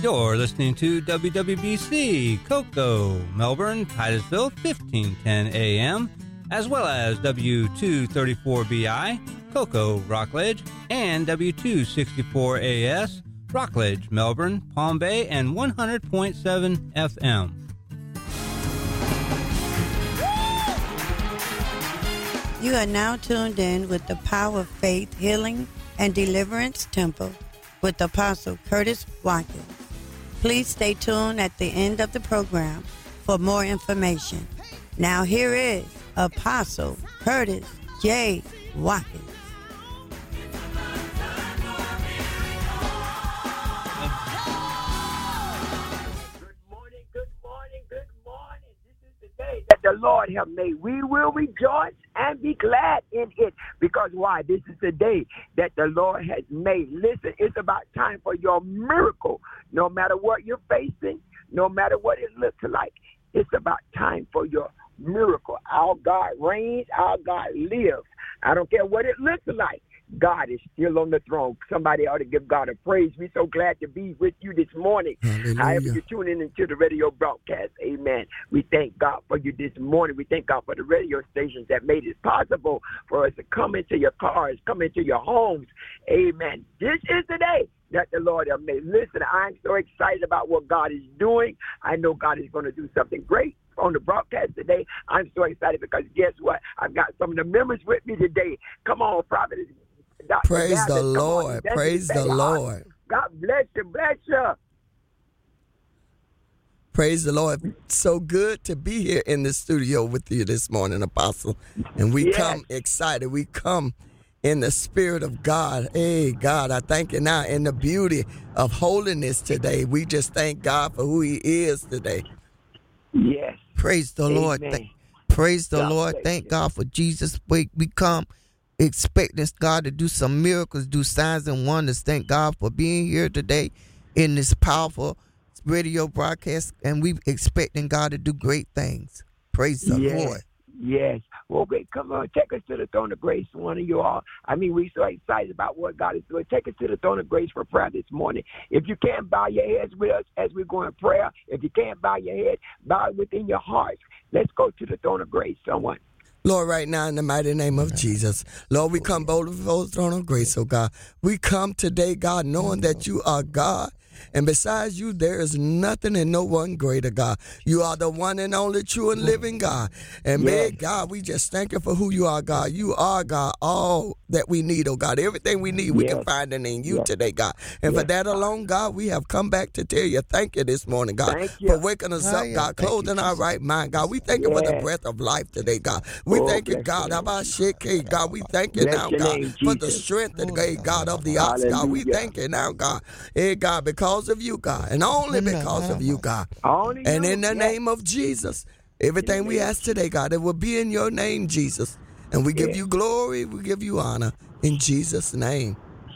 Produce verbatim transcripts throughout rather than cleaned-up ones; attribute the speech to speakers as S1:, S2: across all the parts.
S1: You're listening to W W B C, Cocoa, Melbourne, Titusville, fifteen ten A M, as well as W two thirty-four B I, Cocoa, Rockledge, and W two sixty-four A S, Rockledge, Melbourne, Palm Bay, and one hundred point seven F M.
S2: You are now tuned in with the Power of Faith, Healing, and Deliverance Temple with Apostle Curtis Watkins. Please stay tuned at the end of the program for more information. Now here is Apostle Curtis J. Watkins.
S3: That the Lord have made. We will rejoice and be glad in it. Because why? This is the day that the Lord has made. Listen, it's about time for your miracle. No matter what you're facing, no matter what it looks like, it's about time for your miracle. Our God reigns, our God lives. I don't care what it looks like. God is still on the throne. Somebody ought to give God a praise. We're so glad to be with you this morning.
S4: Hallelujah.
S3: However you're tuning into the radio broadcast, amen. We thank God for you this morning. We thank God for the radio stations that made it possible for us to come into your cars, come into your homes. Amen. This is the day that the Lord has made. Listen, I'm so excited about what God is doing. I know God is going to do something great on the broadcast today. I'm so excited because guess what? I've got some of the members with me today. Come on, Prophet. Doctor
S4: Praise
S3: Gavin,
S4: the
S3: come
S4: Lord.
S3: on.
S4: Praise the Lord.
S3: God bless you. Bless you.
S4: Praise the Lord. So good to be here in the studio with you this morning, Apostle. And we
S3: Yes.
S4: come excited. We come in the Spirit of God. Hey, God, I thank you now in the beauty of holiness today. We just thank God for who he is today.
S3: Yes.
S4: Praise the
S3: Amen.
S4: Lord. Th- praise the
S3: God
S4: Lord.
S3: bless
S4: Thank
S3: you.
S4: God for Jesus. We, we come expecting God to do some miracles, do signs and wonders. Thank God for being here today in this powerful radio broadcast, and we expecting God to do great things. Praise the
S3: Yes.
S4: Lord.
S3: Yes. Well, great. Come on, take us to the throne of grace, one of you all. I mean, we're so excited about what God is doing. Take us to the throne of grace for prayer this morning. If you can't bow your heads with us as we go in prayer, if you can't bow your head, bow it within your heart. Let's go to the throne of grace, someone.
S4: Lord, right now in the mighty name of Jesus, Lord, we come boldly before the throne of grace, oh God. We come today, God, knowing that you are God. And besides you, there is nothing and no one greater, God. You are the one and only true and living God. And may
S3: Yes.
S4: God, we just thank you for who you are, God. You are, God, all that we need, oh God. Everything we need, we
S3: Yes.
S4: can find it in you
S3: Yes.
S4: today, God. And for
S3: Yes.
S4: that alone, God, we have come back to tell you thank you this morning, God,
S3: Thank you.
S4: for waking us
S2: Oh,
S4: up,
S2: yeah.
S4: God,
S2: Thank you,
S4: clothing our
S2: Jesus.
S4: right mind, God. We thank you for the
S3: Yes.
S4: breath of life today, God. We
S3: Oh,
S4: thank you,
S3: bless
S4: God.
S3: your
S4: How
S3: name,
S4: about
S3: Jesus.
S4: shit, God? We thank you
S3: Bless
S4: now,
S3: your
S4: God,
S3: name,
S4: for the
S3: Jesus.
S4: strength and the God of the ox, God. We
S3: Hallelujah.
S4: thank you now, God. Hey, God, because of you, God, and only because of you, God.
S3: Only
S4: And
S3: you.
S4: in the
S3: Yes.
S4: name of Jesus, everything we
S3: name of
S4: ask today, God, it will be in your name, Jesus. And we give
S3: Yes.
S4: you glory, we give you honor in Jesus' name.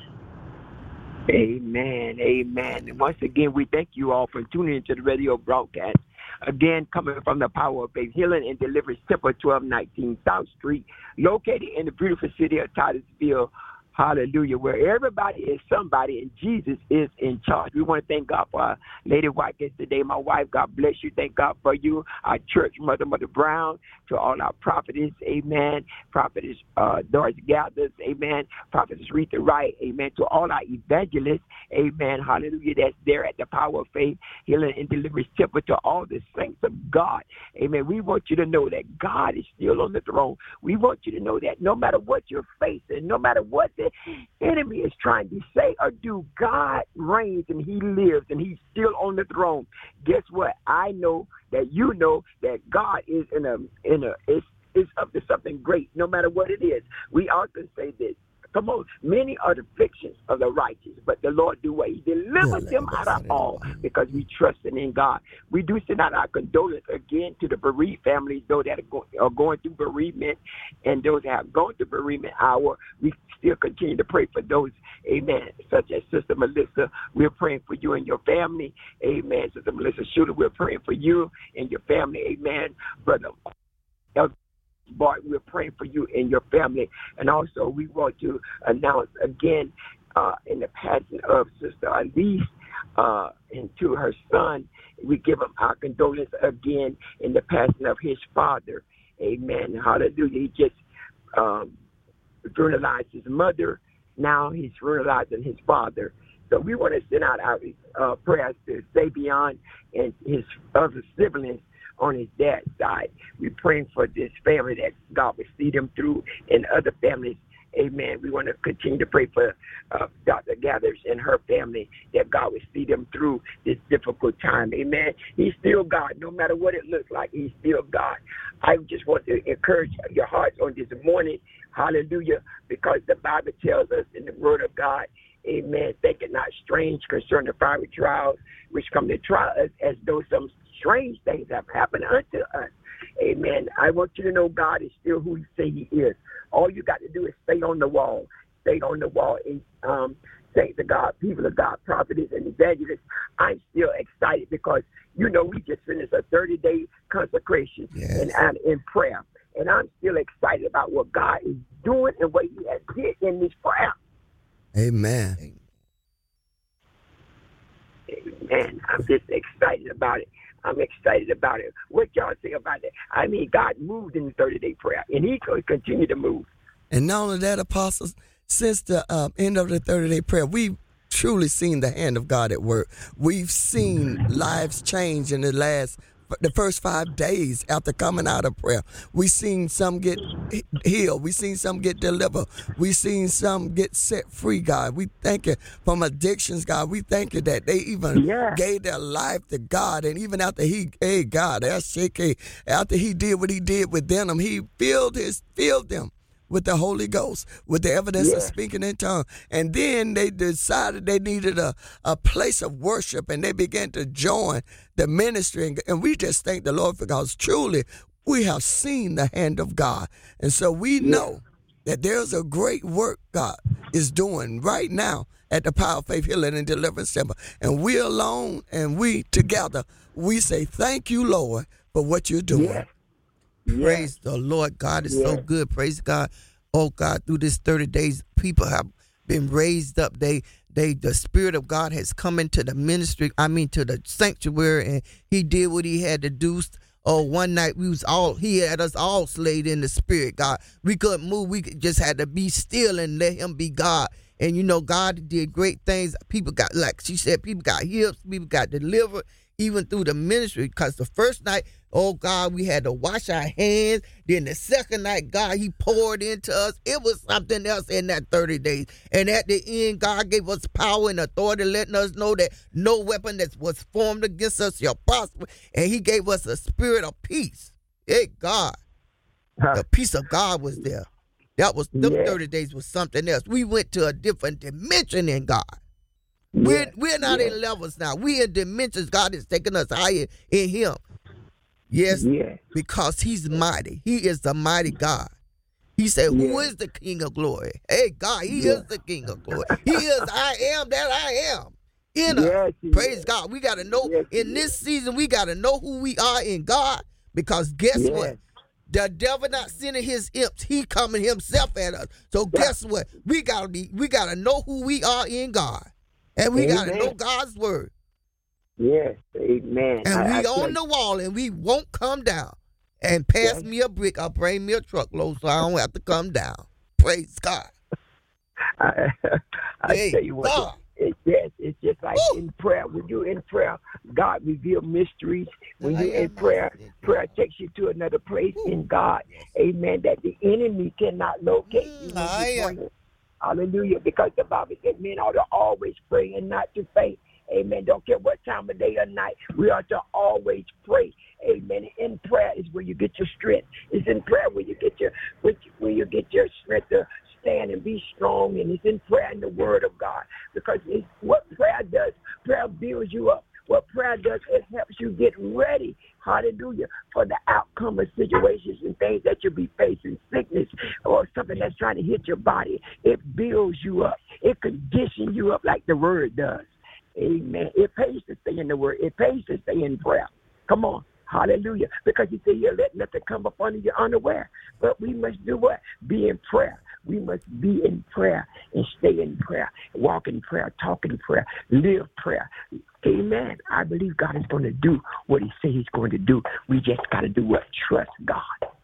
S3: Amen. Amen. And once again, we thank you all for tuning into the radio broadcast. Again, coming from the Power of Faith Healing and Deliverance Temple, twelve nineteen South Street, located in the beautiful city of Titusville. Hallelujah, where everybody is somebody and Jesus is in charge. We want to thank God for our Lady Watkins today. My wife, God bless you. Thank God for you. Our church mother, Mother Brown, to all our prophetess, amen. Prophetess uh, Doris Gathers, amen. Prophetess Rita Wright, amen. To all our evangelists, amen. Hallelujah, that's there at the Power of Faith Healing and Deliverance Temple. To all the saints of God, amen. We want you to know that God is still on the throne. We want you to know that no matter what you're facing, no matter what the enemy is trying to say or do, God reigns and he lives and he's still on the throne. Guess what? I know that you know that God is in a in a is is up to something great, no matter what it is. We often say this. Come on, many are the afflictions of the righteous, but the Lord do what he delivers them out of all because we trust in God. We do send out our condolences again to the bereaved families, those that are, go, are going through bereavement and those that have gone through bereavement hour. We still continue to pray for those, amen, such as Sister Melissa. We're praying for you and your family, amen. Sister Melissa Shooter, we're praying for you and your family, amen. Brother Elder Bart, we're praying for you and your family. And also, we want to announce again uh, in the passing of Sister Elise, uh, and to her son. We give him our condolence again in the passing of his father. Amen. Hallelujah. He just um, funeralized his mother. Now he's funeralizing his father. So we want to send out our uh, prayers to Savion and his other siblings on his dad's side. We're praying for this family that God will see them through, and other families. Amen. We want to continue to pray for uh, Doctor Gathers and her family, that God will see them through this difficult time. Amen. He's still God. No matter what it looks like, he's still God. I just want to encourage your hearts on this morning. Hallelujah. Because the Bible tells us in the Word of God, amen, think it not strange concerning the fiery trials which come to try us, as though some strange things have happened unto us. Amen. I want you to know God is still who he say he is. All you got to do is stay on the wall. Stay on the wall and um, say to God, people of God, prophets and evangelists, I'm still excited because, you know, we just finished a thirty-day consecration
S4: yes.
S3: and, and in prayer. And I'm still excited about what God is doing and what he has did in this prayer.
S4: Amen.
S3: Amen. I'm just excited about it. I'm excited about it. What y'all say about it? I mean, God moved in the thirty-day prayer, and he could continue to move.
S4: And not only that, apostles, since the uh, end of the thirty-day prayer, we've truly seen the hand of God at work. We've seen lives change in the last, the first five days after coming out of prayer. We've seen some get healed. We've seen some get delivered. We've seen some get set free, God. We thank you from addictions, God. We thank you that they even
S3: yeah.
S4: gave their life to God. And even after he, hey, God, that's shaky. After he did what he did with them, he filled his, filled them with the Holy Ghost, with the evidence
S3: yeah.
S4: of speaking in tongues. And then they decided they needed a, a place of worship, and they began to join the ministry. And, and we just thank the Lord, because truly we have seen the hand of God. And so we
S3: yeah.
S4: know that there's a great work God is doing right now at the Power of Faith Healing and Deliverance Center. And we alone and we together, we say thank you, Lord, for what you're doing.
S3: Yeah.
S5: Praise yeah. the Lord. God is yeah. so good. Praise God. Oh, God, through this thirty days, people have been raised up. They, they, the Spirit of God has come into the ministry, I mean, to the sanctuary, and he did what he had to do. Oh, one night we was all, he had us all slayed in the Spirit, God. We couldn't move. We just had to be still and let him be God. And, you know, God did great things. People got, like she said, people got healed. People got delivered, even through the ministry. Because the first night, oh, God, we had to wash our hands. Then the second night, God, he poured into us. It was something else in that thirty days. And at the end, God gave us power and authority, letting us know that no weapon that was formed against us shall prosper. And he gave us a spirit of peace. Hey, God. Huh. The peace of God was there. That was, them yeah. thirty days was something else. We went to a different dimension in God. Yeah. We're, we're not yeah. in levels now. We're in dimensions. God is taking us higher in him. Yes, yeah. because he's mighty. He is the mighty God. He said, yeah. who is the King of glory? Hey, God, he yeah. is the King of glory. He is I am that I am. In yes, us. Praise is. God. We got to know, yes, in this is. season, we got to know who we are in God, because guess yes. what? The devil not sending his imps. He coming himself at us. So yeah. guess what? We got to be. We got to know who we are in God. And we got to know God's word.
S3: Yes, amen.
S5: And
S3: I,
S5: we
S3: I
S5: on the wall, and we won't come down. And pass yes. me a brick, I'll bring me a truckload so I don't have to come down. Praise God.
S3: I, I
S5: hey,
S3: tell you what,
S5: God.
S3: It, it, yes, it's just like Woo. in prayer. When you're in prayer, God reveals mysteries. When you're in prayer, prayer takes you to another place Woo. in God. Amen. That the enemy cannot locate you.
S5: Mm,
S3: Hallelujah. Because the Bible said men ought to always pray and not to faint. Amen. Don't care what time of day or night. We are to always pray. Amen. In prayer is where you get your strength. It's in prayer where you get your where you get your strength to stand and be strong. And it's in prayer in the Word of God. Because it's what prayer does. Prayer builds you up. What prayer does, it helps you get ready, hallelujah, for the outcome of situations and things that you'll be facing, sickness or something that's trying to hit your body. It builds you up. It conditions you up like the Word does. Amen. It pays to stay in the Word. It pays to stay in prayer. Come on. Hallelujah. Because you say, you let nothing come upon you unaware. But we must do what? Be in prayer. We must be in prayer and stay in prayer, walk in prayer, talk in prayer, live prayer. Amen. I believe God is going to do what he said he's going to do. We just got to do what? Trust God.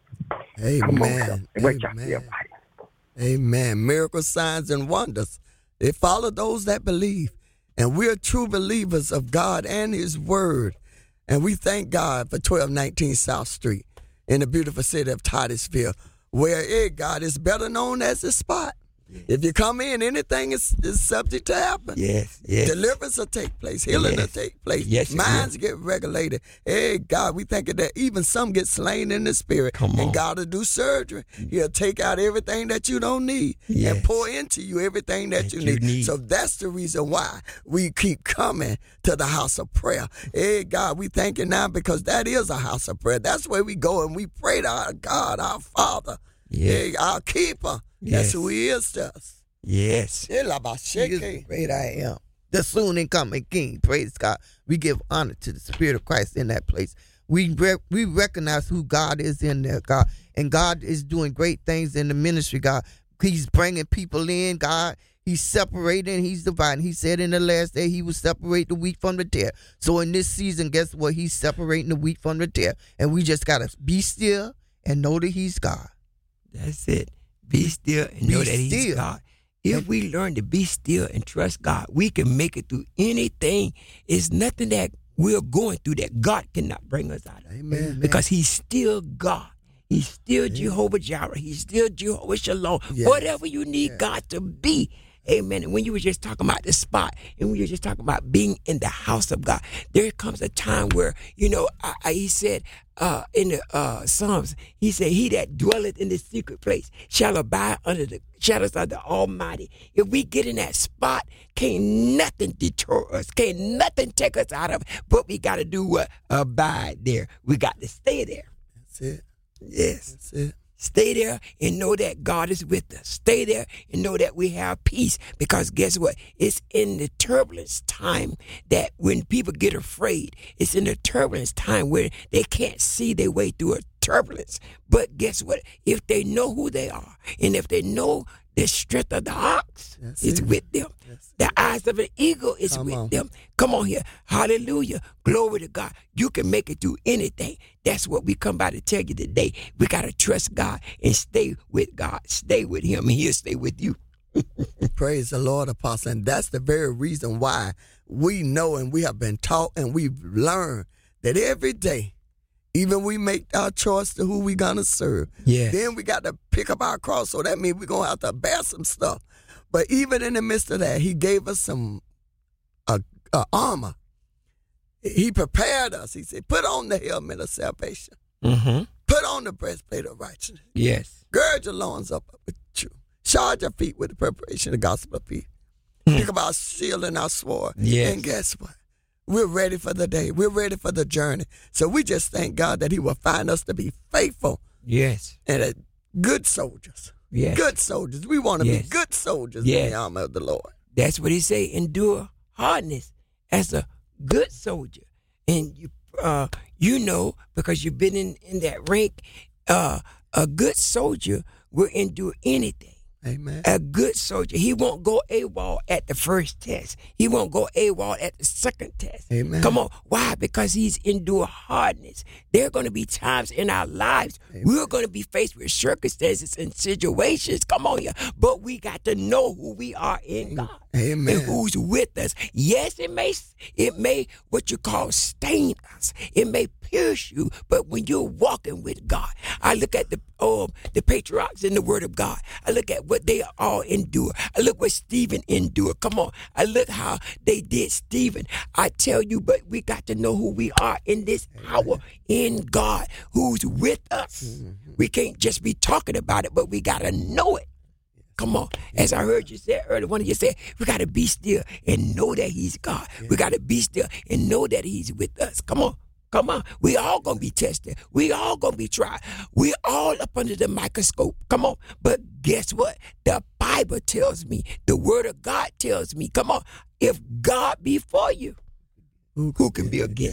S4: Amen.
S3: What y'all
S4: Amen.
S3: feel about it?
S4: Amen. Miracles, signs, and wonders. They follow those that believe. And we're true believers of God and his word. And we thank God for twelve nineteen South Street in the beautiful city of Titusville, where it, God, is better known as the spot. Yes. If you come in, anything is, is subject to happen.
S6: Yes, yes.
S4: Deliverance will take place. Healing
S6: yes.
S4: will take place.
S6: Yes,
S4: minds get regulated. Hey, God, we think that even some get slain in the spirit.
S6: Come on.
S4: And God will do surgery. He'll take out everything that you don't need
S6: yes.
S4: and pour into you everything that, that you, need.
S6: you need.
S4: So that's the reason why we keep coming to the house of prayer. Hey, God, we thank you now because that is a house of prayer. That's where we go and we pray to our God, our Father,
S6: yes.
S4: hey, our keeper.
S6: Yes.
S4: That's who he is to us.
S6: Yes.
S5: He is the great I am, the soon and coming King. Praise God. We give honor to the Spirit of Christ in that place. We re- we recognize who God is in there, God. And God is doing great things in the ministry, God. He's bringing people in, God. He's separating. He's dividing. He said in the last day he would separate the wheat from the tare. So in this season, guess what? He's separating the wheat from the tare. And we just got to be still and know that he's God.
S6: That's it. Be still and
S5: Be
S6: know that he's
S5: still.
S6: God. If we learn to be still and trust God, we can make it through anything. It's nothing that we're going through that God cannot bring us out of.
S4: Amen.
S6: Because he's still God. He's still Amen. Jehovah Jireh. He's still Jehovah Shalom.
S4: Yes.
S6: Whatever you need
S4: Yes.
S6: God to be. Amen. And when you were just talking about the spot and when you were just talking about being in the house of God, there comes a time where, you know, I, I, he said uh, in the uh, Psalms, he said, he that dwelleth in the secret place shall abide under the shadows of the Almighty. If we get in that spot, can't nothing deter us. Can't nothing take us out of it. But we got to do what? Abide there. We got to stay there.
S4: That's it.
S6: Yes.
S4: That's it.
S6: Stay there and know that God is with us. Stay there and know that we have peace. Because guess what? It's in the turbulence time that when people get afraid, it's in the turbulence time where they can't see their way through a turbulence. But guess what? If they know who they are and if they know the strength of the ox
S4: That's
S6: is
S4: it.
S6: with them.
S4: That's
S6: The eyes of an eagle is
S4: Come
S6: with
S4: on.
S6: them. Come on here. Hallelujah. Glory to God. You can make it through anything. That's what we come by to tell you today. We got to trust God and stay with God. Stay with him and he'll stay with you.
S4: Praise the Lord, Apostle. And that's the very reason why we know and we have been taught and we've learned that every day, even we make our choice to who we going to serve.
S6: Yes.
S4: Then we got to pick up our cross. So that means we're going to have to bear some stuff. But even in the midst of that, he gave us some uh, uh, armor. He prepared us. He said, put on the helmet of salvation.
S6: Mm-hmm.
S4: Put on the breastplate of righteousness.
S6: Yes.
S4: Gird your loins up with truth. Charge your feet with the preparation of the gospel of peace.
S6: Hmm.
S4: Pick up our shield and our sword.
S6: Yes.
S4: And guess what? We're ready for the day. We're ready for the journey. So we just thank God that he will find us to be faithful
S6: Yes.
S4: and a good soldiers.
S6: Yes.
S4: Good soldiers. We want to
S6: Yes.
S4: be good soldiers
S6: Yes.
S4: in the armor of the Lord.
S6: That's what he say. Endure hardness as a good soldier. And you uh you know, because you've been in, in that rank, uh a good soldier will endure anything.
S4: Amen.
S6: A good soldier, he won't go AWOL at the first test. He won't go AWOL at the second test.
S4: Amen.
S6: Come on. Why? Because he's endured hardness. There are going to be times in our lives
S4: Amen.
S6: we're going to be faced with circumstances and situations. Come on, yeah. But we got to know who we are in God.
S4: Amen.
S6: And who's with us. Yes, it may, it may, what you call, stain us. It may pierce you, but when you're walking with God, I look at the um, the patriarchs in the Word of God. I look at what they all endure. I look what Stephen endured. Come on. I look how they did Stephen. I tell you, but we got to know who we are in this hour in God, who's with us. Mm-hmm. We can't just be talking about it, but we got to know it. Come on. As I heard you say earlier, one of you said, we got to be still and know that he's God. Yeah. We got to be still and know that he's with us. Come on. Come on. We all going to be tested. We all going to be tried. We all up under the microscope. Come on. But guess what? The Bible tells me, the word of God tells me, come on, if God be for you, who, who can be against you?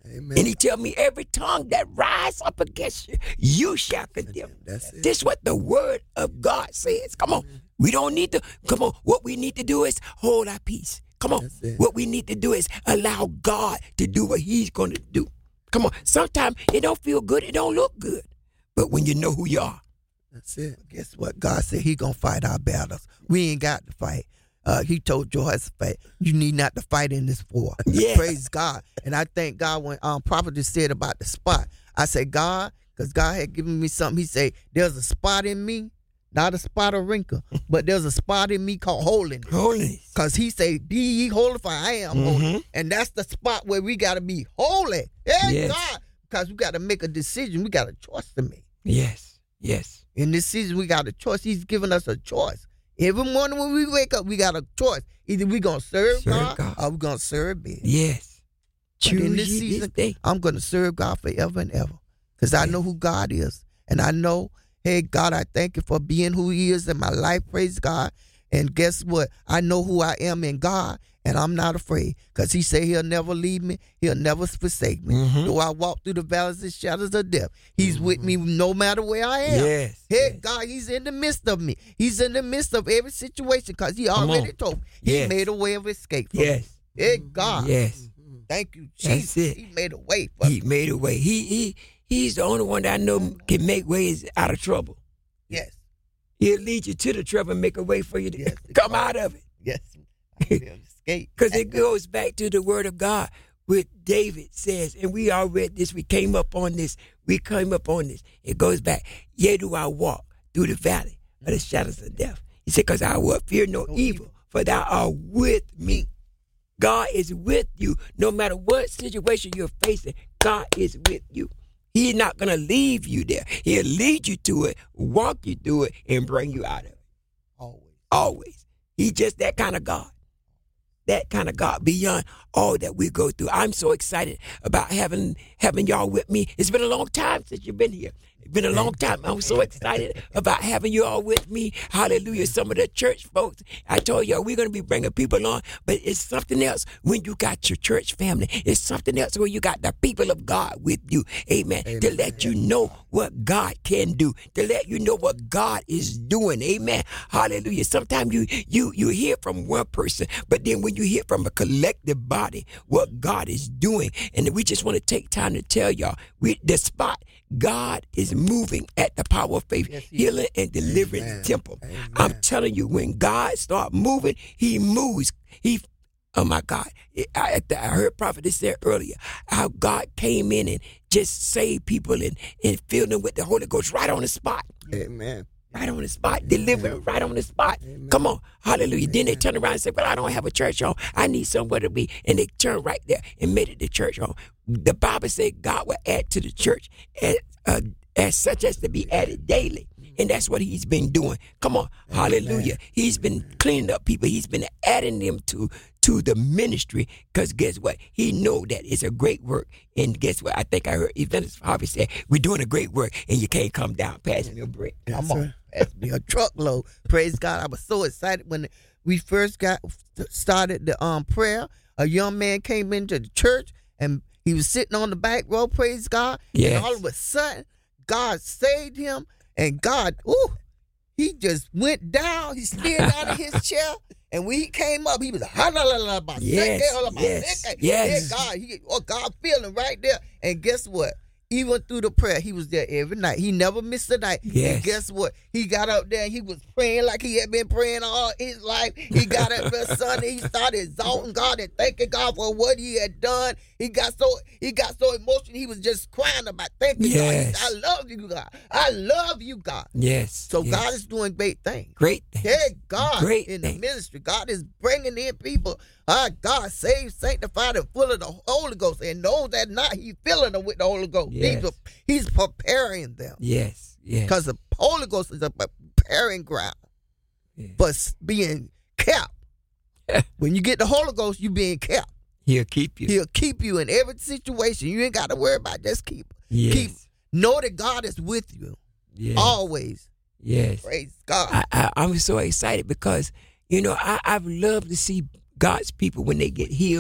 S4: Amen.
S6: And he tell me every tongue that rise up against you, you shall condemn.
S4: That's it.
S6: This is what the word of God says. Come on. We don't need to, come on. What we need to do is hold our peace. Come on.
S4: That's it.
S6: What we need to do is allow God to do what he's going to do. Come on. Sometimes it don't feel good. It don't look good. But when you know who you are.
S4: That's it.
S5: Guess what? God said he going to fight our battles. We ain't got to fight. Uh, he told Jehoshaphat, you need not to fight in this war.
S6: Yeah.
S5: Praise God. And I thank God when um, Prophet just said about the spot. I said, God, because God had given me something. He said, there's a spot in me, not a spot of wrinkle, but there's a spot in me called holiness.
S6: Holiness.
S5: Because he said, be ye holy for I am
S6: Mhm.
S5: holy. And that's the spot where we got to be holy. Yeah,
S6: Yes.
S5: God. Because we got to make a decision. We got a choice to make.
S6: Yes. Yes.
S5: In this season, we got a choice. He's given us a choice. Every morning when we wake up, we got a choice. Either we going to serve,
S6: Serve
S5: God,
S6: God.
S5: or we going to serve man.
S6: Yes.
S5: But
S6: Choose
S5: in this
S6: ye
S5: season,
S6: day.
S5: I'm going to serve God forever and ever because I know who God is. And I know, hey, God, I thank you for being who he is in my life. Praise God. And guess what? I know who I am in God, and I'm not afraid because he said he'll never leave me. He'll never forsake me.
S6: Mhm.
S5: Though I walk through the valleys and shadows of death, he's with me no matter where I am.
S6: Yes.
S5: Hey,
S6: yes.
S5: God, he's in the midst of me. He's in the midst of every situation because he
S6: Come
S5: already
S6: on.
S5: told me. He
S6: Yes.
S5: made a way of escape for me.
S6: Yes.
S5: Hey, God.
S6: Yes.
S5: Thank you,
S6: That's
S5: Jesus.
S6: it.
S5: He made a way for
S6: He
S5: me.
S6: made a way. He he he's the only one that I know can make ways out of trouble.
S5: Yes.
S6: He'll lead you to the trouble and make a way for you to
S5: Yes.
S6: come out of it.
S5: Yes. I will escape.
S6: Because it goes back to the word of God, what David says, and we all read this, we came up on this, we came up on this. It goes back, yea, do I walk through the valley of the shadows of death. He said, because I will fear no evil, for thou art with me. God is with you. No matter what situation you're facing, God is with you. He's not going to leave you there. He'll lead you to it, walk you through it, and bring you out of it.
S5: Always.
S6: Always. He's just that kind of God. That kind of God beyond all that we go through. I'm so excited about having having y'all with me. It's been a long time since you've been here. It's been a long time. I'm so excited about having you all with me. Hallelujah. Some of the church folks, I told y'all we're going to be bringing people on, but it's something else when you got your church family. It's something else when you got the people of God with you. Amen.
S4: Amen.
S6: To let you know what God can do, to let you know what God is doing. Amen. Hallelujah. Sometimes you you you hear from one person, but then when you hear from a collective body what God is doing, and we just want to take time to tell y'all, we the spot God is moving at the Power of Faith
S5: Yes, he
S6: Healing and Deliverance
S4: Amen.
S6: Temple.
S4: Amen.
S6: I'm telling you, when God start moving, he moves. He, oh my God, I, I heard Prophet said earlier how God came in and just saved people and, and filled them with the Holy Ghost right on the spot.
S4: Amen.
S6: Right on the spot, delivering right on the spot. Come on, hallelujah. Then they turn around and say, well, I don't have a church home. I need somewhere to be. And they turn right there and made it the church home. The Bible said God will add to the church as, uh, as such as to be added daily. And that's what he's been doing. Come on, hallelujah. He's been cleaning up people. He's been adding them to to the ministry because guess what? He know that it's a great work. And guess what? I think I heard Evangelist Harvey say, we're doing a great work and you can't come down passing your bread.
S5: Come on. That's me a truckload. Praise God. I was so excited when we first got started the um prayer. A young man came into the church and he was sitting on the back row. Praise God.
S6: Yes.
S5: And all of a sudden, God saved him. And God, ooh, he just went down. He slid out of his chair. And when he came up, he was like,
S6: Yes, yes, yes.
S5: Yeah, God, he, oh, God feeling right there. And guess what? Even through the prayer, he was there every night. He never missed a night.
S6: Yes.
S5: And guess what? He got up there and he was praying like he had been praying all his life. He got up there Sunday. He started exalting God and thanking God for what he had done. He got so he got so emotional. He was just crying about thanking God. He
S6: Yes.
S5: said, I love you, God. I love you, God.
S6: Yes.
S5: So
S6: yes.
S5: God is doing great things.
S6: great things.
S5: Yeah, God
S6: Great
S5: in
S6: things.
S5: the ministry. God is bringing in people. Ah, God saved, sanctified, and full of the Holy Ghost. And those that not, he's filling them with the Holy Ghost.
S6: Yes.
S5: He's, he's preparing them.
S6: Yes. Yes.
S5: Because the Holy Ghost is a preparing ground
S6: Yes.
S5: for s- being kept. When you get the Holy Ghost, you being kept.
S6: He'll keep you.
S5: He'll keep you in every situation. You ain't got to worry about it. Just keep.
S6: yes.
S5: Keep. Know that God is with you
S6: yes.
S5: always.
S6: Yes.
S5: Praise God.
S6: I, I, I'm so excited because, you know, I, I've loved to see God's people when they get healed,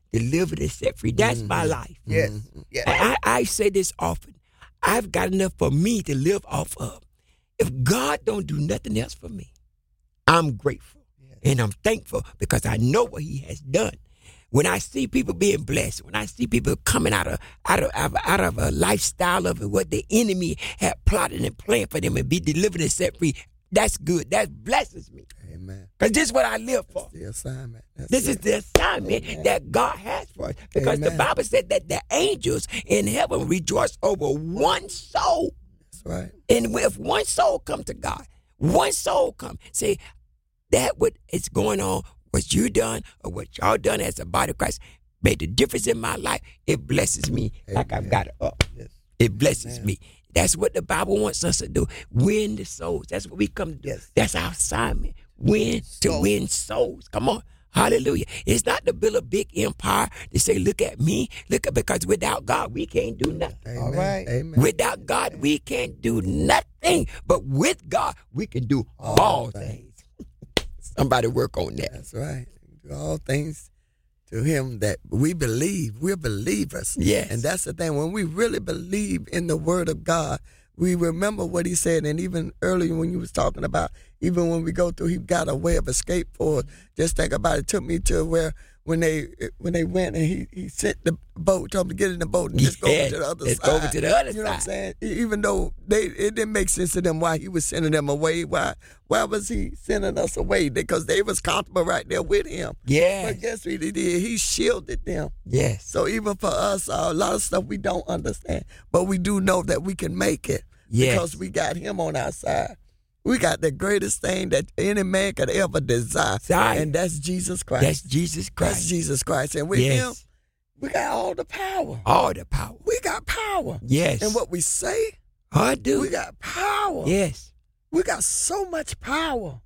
S6: delivered, and set free. That's mm-hmm. my life.
S5: Yes. yes.
S6: I, I say this often. I've got enough for me to live off of. If God don't do nothing else for me, I'm grateful. Yes. And I'm thankful because I know what he has done. When I see people being blessed, when I see people coming out of out of out of a lifestyle of what the enemy had plotted and planned for them and be delivered and set free, that's good. That blesses me.
S4: Amen.
S6: Because this is what I live for.
S4: That's the assignment. That's
S6: this
S4: it.
S6: is the assignment Amen. That God has for us. Because Amen. The Bible said that the angels in heaven rejoice over one soul.
S4: That's right.
S6: And if one soul come to God, one soul come, say that what is going on, what you done or what y'all done as a body of Christ made the difference in my life. It blesses me Amen. Like I've got it up. Yes. It blesses Amen. Me. That's what the Bible wants us to do. Win the souls. That's what we come to do. Yes. That's our assignment. Win to Soul. Win souls. Come on. Hallelujah. It's not to build a big empire to say, look at me. Look at, because without God, we can't do nothing.
S4: Amen.
S5: All right.
S4: Amen.
S6: Without God, we can't do nothing. But with God, we can do all, all things. things. Somebody work on that.
S4: That's right. Do all things to him that we believe. We're believers.
S6: Yes.
S4: And that's the thing. When we really believe in the word of God, we remember what he said. And even earlier when you was talking about, even when we go through, he got a way of escape for us. Just think about it. It took me to where when they when they went and he, he sent the boat, told them to get in the boat and just
S6: yeah,
S4: go over to the other
S6: let's
S4: side.
S6: Go over to the other
S4: you
S6: side.
S4: know what I'm saying? Even though they it didn't make sense to them why he was sending them away. Why why was he sending us away? Because they was comfortable right there with him.
S6: Yeah.
S4: But guess what he did? He shielded them.
S6: Yes.
S4: So even for us, uh, a lot of stuff we don't understand, but we do know that we can make it.
S6: Yes.
S4: Because we got him on our side. We got the greatest thing that any man could ever desire.
S6: Sorry.
S4: And that's Jesus Christ.
S6: That's Jesus Christ.
S4: That's Jesus Christ. And with
S6: yes.
S4: him, we got all the power.
S6: All the power.
S4: We got power.
S6: Yes.
S4: And what we say,
S6: I do.
S4: we got power.
S6: Yes.
S4: We got so much power.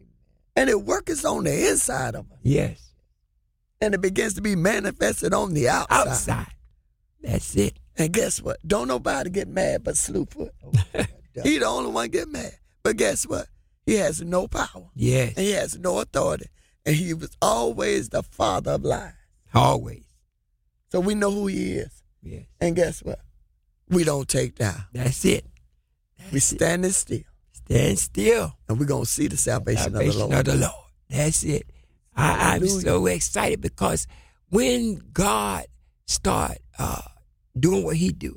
S4: And it works on the inside of us.
S6: Yes.
S4: And it begins to be manifested on the outside.
S6: Outside. That's it.
S4: And guess what? Don't nobody get mad but Slewfoot. He the only one get mad. But guess what? He has no power.
S6: Yes.
S4: And he has no authority. And he was always the father of lies.
S6: Always.
S4: So we know who he is.
S6: Yes.
S4: And guess what? We don't take down.
S6: That's it. That's
S4: we standing
S6: it.
S4: still.
S6: Stand still.
S4: And we're going to see the salvation,
S6: salvation
S4: of the Lord.
S6: Of the Lord. That's it. I, I'm so excited because when God start uh, doing what he do,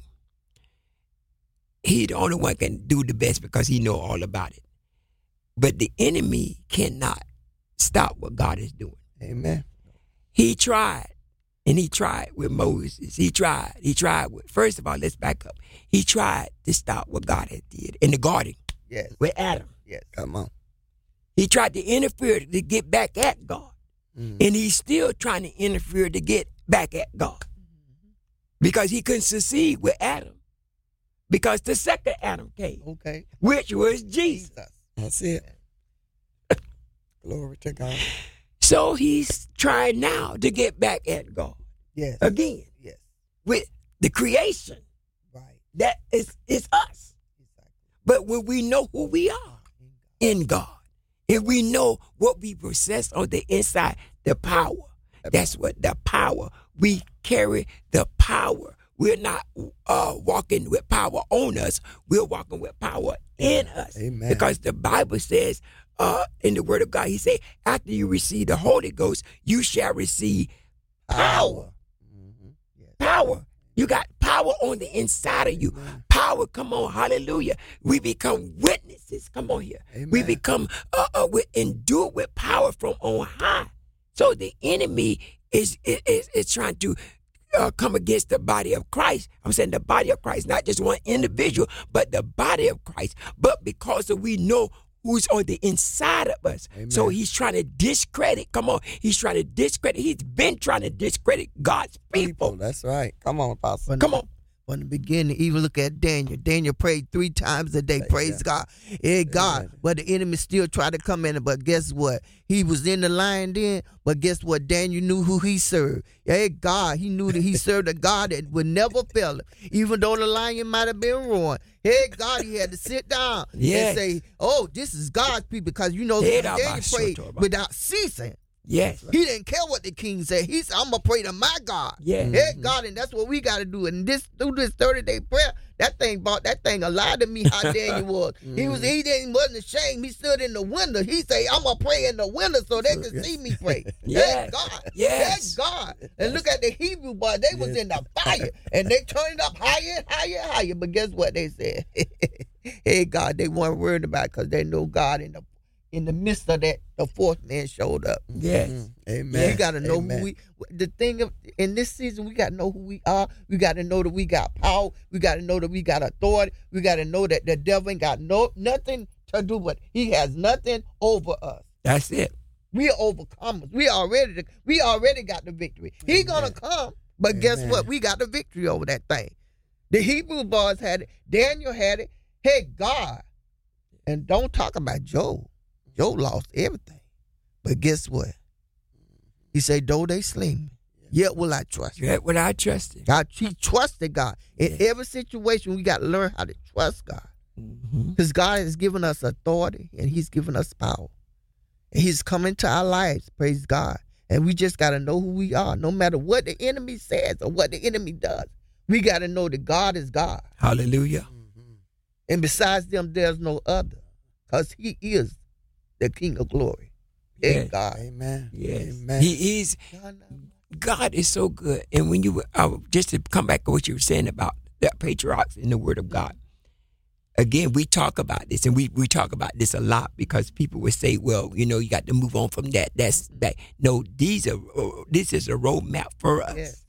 S6: he the only one can do the best because he know all about it. But the enemy cannot stop what God is doing.
S4: Amen.
S6: He tried, and he tried with Moses. He tried. He tried with, first of all, let's back up. He tried to stop what God had did in the garden.
S4: Yes.
S6: With Adam.
S4: Yes. Come on.
S6: He tried to interfere to get back at God. Mm-hmm. And he's still trying to interfere to get back at God. Mm-hmm. Because he couldn't succeed with Adam. Because the second Adam came.
S4: Okay.
S6: Which was Jesus.
S4: That's it. Glory to God.
S6: So he's trying now to get back at God.
S4: Yes.
S6: Again.
S4: Yes.
S6: With the creation.
S4: Right.
S6: That is, is us. Exactly. But when we know who we are in God, if we know what we possess on the inside, the power. That's what the power. We carry the power. We're not uh, walking with power on us. We're walking with power in us.
S4: Amen.
S6: Because the Bible says uh, in the Word of God, he said, after you receive the Holy Ghost, you shall receive power.
S4: Mm-hmm. Yes.
S6: Power. You got power on the inside of you. Amen. Power, come on, hallelujah. We become witnesses. Come on here.
S4: Amen.
S6: We become uh, uh, we endued with power from on high. So the enemy is is, is trying to uh, come against the body of Christ. I'm saying the body of Christ, not just one individual, but the body of Christ. But because of we know who's on the inside of us.
S4: Amen.
S6: So he's trying to discredit. Come on. He's trying to discredit. He's been trying to discredit God's people.
S4: people that's right. Come on, Apostle.
S6: Come on.
S5: From the beginning, even look at Daniel. Daniel prayed three times a day. Praise yeah. God. Hey, God. Yeah. But the enemy still tried to come in. But guess what? He was in the lion den. But guess what? Daniel knew who he served. Hey, God. He knew that he served a God that would never fail him. Even though the lion might have been roaring. Hey, God, he had to sit down
S6: yes.
S5: and say, oh, this is God's people. Because, you know,
S6: yeah,
S5: Daniel prayed without ceasing.
S6: Yes.
S5: He didn't care what the king said. He said, I'm going to pray to my God.
S6: Yeah.
S5: Hey, God, and that's what we got to do. And this through this thirty-day prayer, that thing brought that thing alive to me how Daniel was. He was he didn't wasn't ashamed. He stood in the window. He said, I'm going to pray in the window so they can see me pray.
S6: Yes.
S5: Hey, God.
S6: Yes.
S5: Hey, God. And look at the Hebrew boys. They was in the fire. And they turned up higher and higher and higher. But guess what they said? Hey, God, they weren't worried about it because they know God in the In the midst of that, the fourth man showed up.
S6: Yes.
S4: Mm-hmm. Amen.
S5: We got to know
S4: Amen.
S5: who we, the thing of, in this season, we got to know who we are. We got to know that we got power. We got to know that we got authority. We got to know that the devil ain't got no nothing to do with it. He has nothing over us.
S6: That's it.
S5: We are overcomers. We already, we already got the victory. He going to come, but
S4: Amen.
S5: guess what? We got the victory over that thing. The Hebrew boys had it. Daniel had it. Hey, God. And don't talk about Job. Job lost everything. But guess what? He said, though they slay me, yet will I trust you.
S6: Yet would I trust it.
S5: God, he trusted God. In
S6: Yeah.
S5: every situation, we got to learn how to trust God.
S6: Mm-hmm.
S5: Because God has given us authority and he's given us power. And he's come into our lives, praise God. And we just got to know who we are. No matter what the enemy says or what the enemy does, we got to know that God is God.
S6: Hallelujah.
S5: And besides them, there's no other. Because he is the King of glory. Hey,
S6: Yes.
S5: God.
S4: Amen.
S6: Yes.
S4: Amen.
S6: He is. God is so good. And when you, uh, just to come back to what you were saying about the patriarchs in the Word of God, again, we talk about this, and we, we talk about this a lot because people would say, well, you know, you got to move on from that. That's that. No, these are, uh, this is a roadmap for us.
S5: Yes.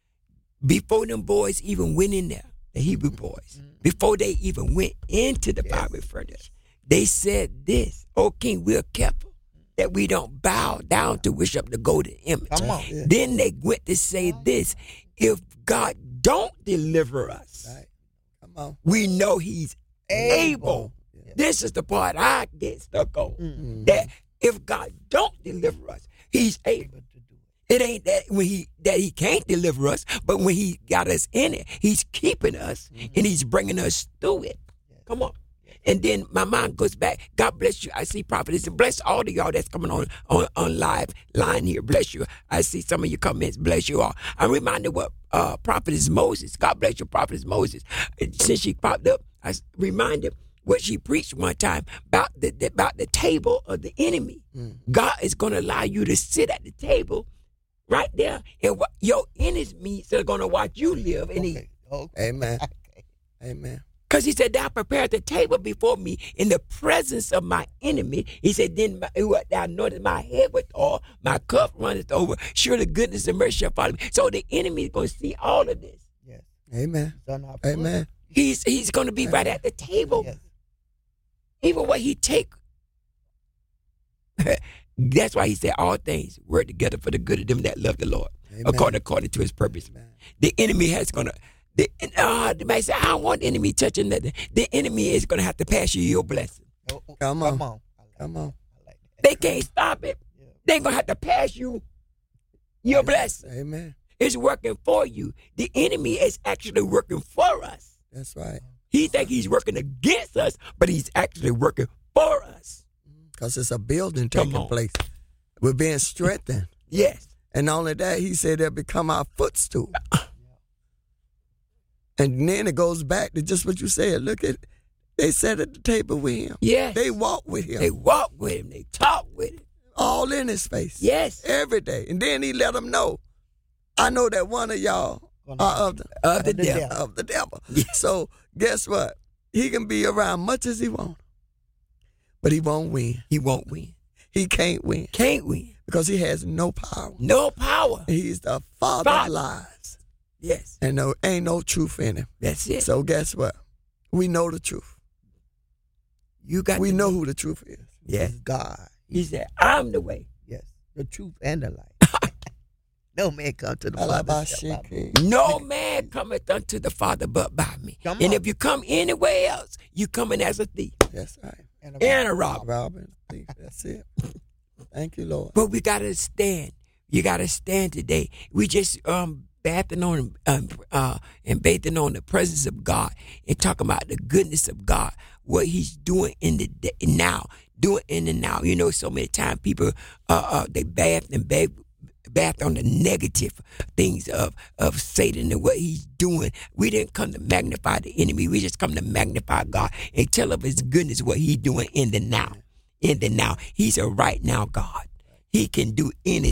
S6: Before them boys even went in there, the Hebrew boys, before they even went into the
S5: Yes.
S6: fiery furnace, they said this, "O King, we're careful that we don't bow down to worship the golden image."
S5: Come on.
S4: Yeah.
S6: Then they went to say this, if God don't deliver us,
S4: Right. Come on.
S6: we know he's able.
S4: Yeah.
S6: This is the part I get stuck on.
S4: Mhm.
S6: That if God don't deliver us, he's able to do it. It ain't that when he that he can't deliver us, but when he got us in it, he's keeping us and he's bringing us through it. Come on. And then my mind goes back. God bless you. I see prophetess. And bless all of y'all that's coming on, on on live line here. Bless you. I see some of your comments. Bless you all. I'm reminded what uh, prophetess Moses. God bless you, prophetess Moses. And since she popped up, I s- reminded what she preached one time about the, the about the table of the enemy.
S4: Mm.
S6: God is going to allow you to sit at the table right there, and what your enemies are going to watch you live and eat.
S5: Okay. Okay.
S4: Amen. Amen.
S6: Because he said, thou prepared the table before me in the presence of my enemy. He said, then my, thou anointed my head with oil, my cup runneth over. Surely goodness and mercy shall follow me. So the enemy is going to see all of this.
S5: Yes.
S4: Amen.
S5: Done our
S4: Amen.
S6: He's he's going to be right at the table.
S5: Yes.
S6: Even what he take. That's why he said all things work together for the good of them that love the Lord,
S4: Amen.
S6: according according to his purpose.
S4: Amen.
S6: The enemy has going to, the uh, the man say, I don't want the enemy touching nothing. The enemy is going to have to pass you your blessing.
S5: Oh, oh,
S4: Come on.
S5: Come on. I like
S4: Come on.
S5: I like that.
S6: They can't stop it.
S5: Yeah.
S6: They're going to have to pass you your blessing.
S4: Amen.
S6: It's working for you. The enemy is actually working for us.
S4: That's right.
S6: He think he's working against us, but he's actually working for us.
S4: Because it's a building
S6: Come
S4: taking
S6: on.
S4: place. We're being strengthened.
S6: Yes.
S4: And not only that, he said they'll become our footstool. And then it goes back to just what you said. Look at, they sat at the table with him.
S6: Yes.
S4: They walked with him.
S6: They walk with him. They talk with him.
S4: all in his face.
S6: Yes.
S4: Every day. And then he let them know, I know that one of y'all are of the,
S6: Of the
S5: the
S6: devil.
S5: devil.
S4: of the devil.
S6: Yes.
S4: So guess what? He can be around much as he wants, but he won't win.
S6: He won't win.
S4: He can't win
S6: Can't win.
S4: because he has no power.
S6: No power.
S4: He's the father
S6: Father.
S4: of lies,
S6: Yes.
S4: and there ain't no truth in him.
S6: That's it.
S4: So guess what? We know the truth.
S6: You got
S4: We
S6: to
S4: know
S6: be-
S4: who the truth is.
S6: Yes.
S5: Is God.
S6: He said, I'm the way.
S5: Yes. The truth and the light. No man come to the Father. except by me.
S4: Alabashiki.
S6: No man cometh unto the Father but by me.
S5: Come
S6: And
S5: on.
S6: if you come anywhere else, you coming as a thief
S4: That's right.
S5: And the
S6: and a robber.
S4: Robin, that's it. Thank you, Lord.
S6: But we gotta stand. You gotta stand today. We just um bathing on um, uh and bathing on the presence of God and talking about the goodness of God, what He's doing in the day, now. doing in the now. You know, so many times people uh, uh they bath and bath bath on the negative things of of Satan and what he's doing. We didn't come to magnify the enemy. We just come to magnify God and tell of his goodness, what he's doing in the now. In the now. He's a right now God. He can do anything.